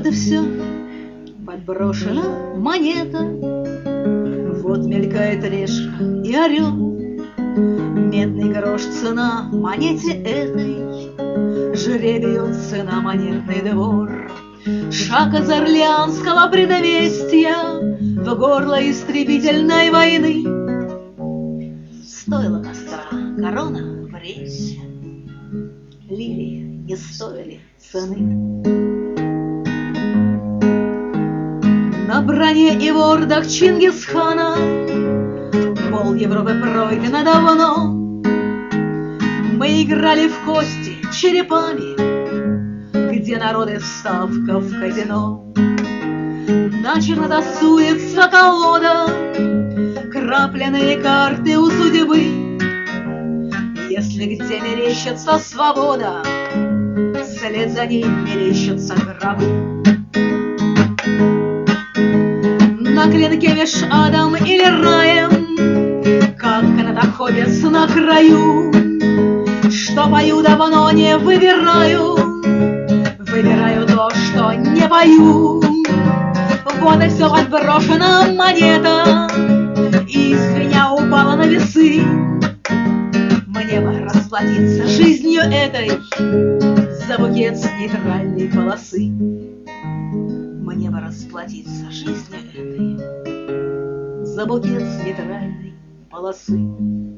Вот и все, подброшена монета. Вот мелькает решка и орел. Медный грош цена монете этой, жребию цена монетный двор. Шаг из орлеанского предместья в горло истребительной войны. Стоила костра корона в рейсе, лилии не стоили цены. На броне и вордах Чингисхана пол Европы пройдено давно. Мы играли в кости черепами, где народы ставка в казино. Начерно тасуется колода, крапленые карты у судьбы. Если где мерещится свобода, вслед за ней мерещатся гробы. На клинке меж адом или раем, как канатоходец на краю, что пою давно не выбираю, выбираю то, что не пою. Вот и все, подброшена монета, и звеня упала на весы. Мне бы расплатиться жизнью этой за букет с нейтральной полосы. Мне бы расплатиться жизнью этой за букет с нейтральной полосы.